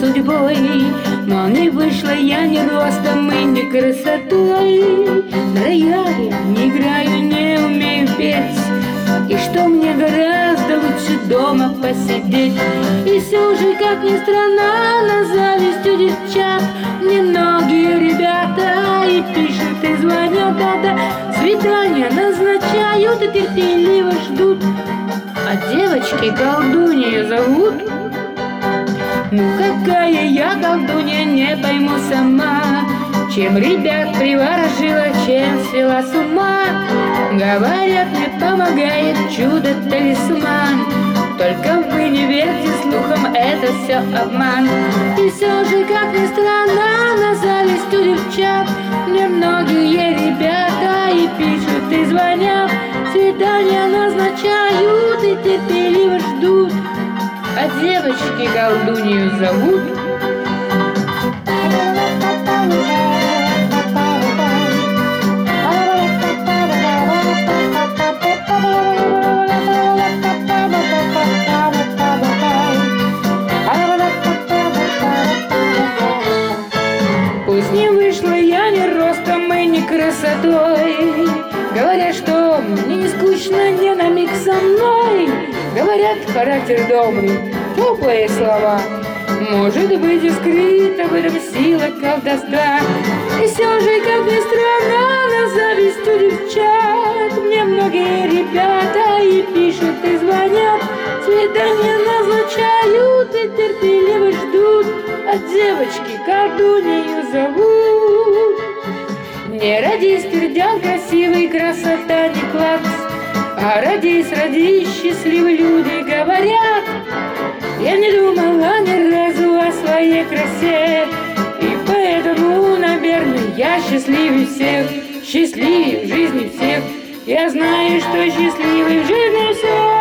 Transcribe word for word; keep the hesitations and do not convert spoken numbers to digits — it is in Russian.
судьбой, но не вышла я ни ростом и ни красотой. На рояле не играю, не умею петь, и что мне гораздо лучше дома посидеть. И все же, как ни странно, на зависть у девчат мне многие ребята и пишут, и звонят, да-да, свидания назначают и терпеливо ждут. А девочки колдунью зовут. Ну какая я колдунья, не пойму сама, чем ребят приворожила, чем свела с ума. Говорят, мне помогает чудо-талисман, только вы не верьте слухам, это все обман. И все же, как ни странно, на зависть у девчат мне многие ребята и пишут, и звонят, свидания назначают и терпеливо ждут. А девочки колдунью зовут. Пусть не вышла я ни ростом и ни красотой, говорят, что мне не скучно ни на миг со мной. Говорят, характер добрый, теплые слова, может быть, и скрыта в этом сила колдовства. И все же, как ни странно, на зависть у девчат мне многие ребята и пишут, и звонят, свидания назначают и терпеливо ждут. А девочки колдунью зовут. Не родись, твердят, красивый, красота не клад, а родись, родись, счастливые люди говорят. Я не думала ни разу о своей красе, и поэтому, наверное, я счастливее всех, счастливее в жизни всех. Я знаю, что счастливый в жизни всех.